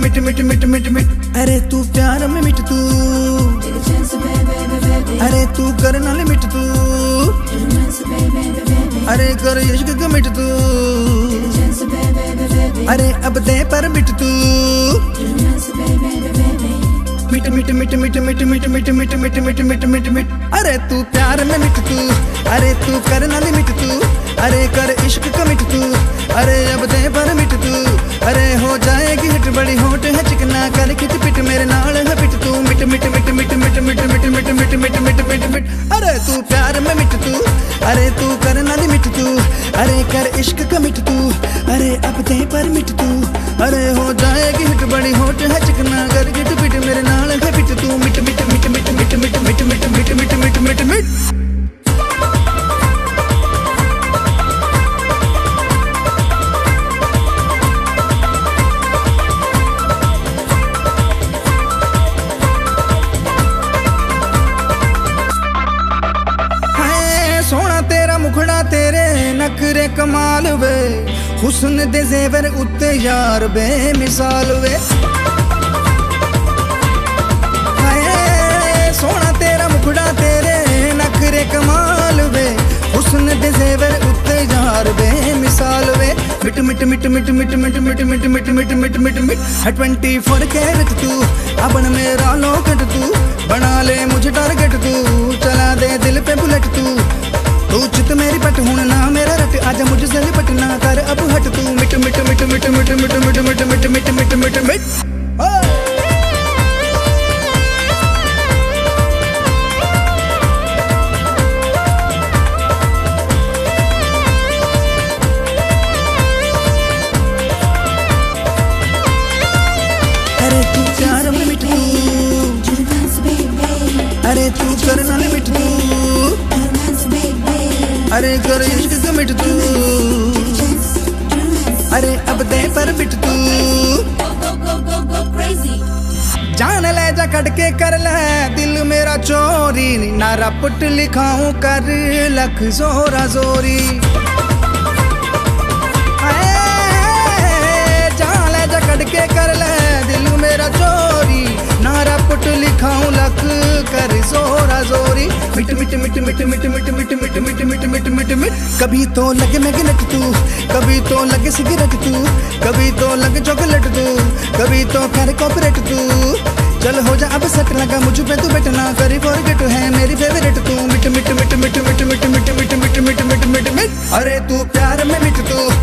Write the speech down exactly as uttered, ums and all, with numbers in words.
मिट मिट मिट मिट मिट अरे तू प्यार में मिट तू, अरे तू कर नाल मिट तू, अरे कर इश्क का मिट तू, अरे अब दे पर मिट तू, मिट मिट मिट मिट मिट मिट मिट मिट मिट मिट मिट मिट मिट अरे तू प्यार में मिट तू, अरे तू कर नाल मिट तू, अरे कर इश्क का मिट तू, अरे अब दे पर मिट तू, अरे हो जाएगी हिट बड़ी होट है चिकना कर खिच पिट मेरे नाल है पिट तू, मिट मिट मिट मिट मिट मिट मिट मिट मिट मिट मिट मिट मिट अरे तू प्यार में मिट तू, अरे तू कर नाल मिट तू, अरे कर इश्क का मिट तू, अरे अब दे पर मिट तू, अरे हो जाएगी हिट बड़ी होट है चिकना कर खिच पिट मेरे नाल है पिट तू, मिट मिट मिट मिट मिट मिट मिट मिट मिट मिट मिट मिट मिट मुखड़ा तेरे नखरे कमाल वे, हुस्न दे जेवर उत्ते यार बेमिसाल वे, हाय सोना तेरा मुखड़ा तेरे नखरे कमाल वे, हुस्न दे जेवर उत्ते यार बेमिसाल वे, मिट मिट मिट मिट मिट मिट मिट मिट मिट मिट मिट मिट मिट ट्वेंटी फोर कैरेट तू अपन मेरा लॉकेट तू, बना ले मुझे टारगेट तू, चला दे दिल पे बुलेट तू, तू चित मेरी पट हूं ना मेरा रट, आजा मुझसे लिपट ना कर अब हट तू, मिट मिट मिट मिट मिट मिट मिट मिट मिट मिट मिट मिट मिट अरे तू प्यार में मिट तू, अरे तू कर नाल मिट तू, अरे कर इश्क का मिट तू, अरे अब दे पर मिट तू, जान ले जा कट के कर ले दिल मेरा चोरी, नारा पुट लिखाऊं कर लख जोरा जोरी, जान ले जा कट के कर ले दिल मेरा चोरी, नारा पुट लिखाऊं लख कर जोरा जोरी, मिट मिट मिट मिट मिट मिट मिट मिट मिट मिट मिट मिट मिट कभी तो लगे मैगनेट तू, कभी तो लगे सिगरेट तू, कभी तो लगे चॉकलेट तू, कभी तो कर कॉपरेट तू, चल हो जा अब सेट लगा मुझ पे तू बैठना करी फॉरगेट है मेरी फेवरेट तू, मिट मिट मिट मिट मिट मिट मिट मिट मिट मिट मिट मिट मिट अरे तू प्यार में मिट तू,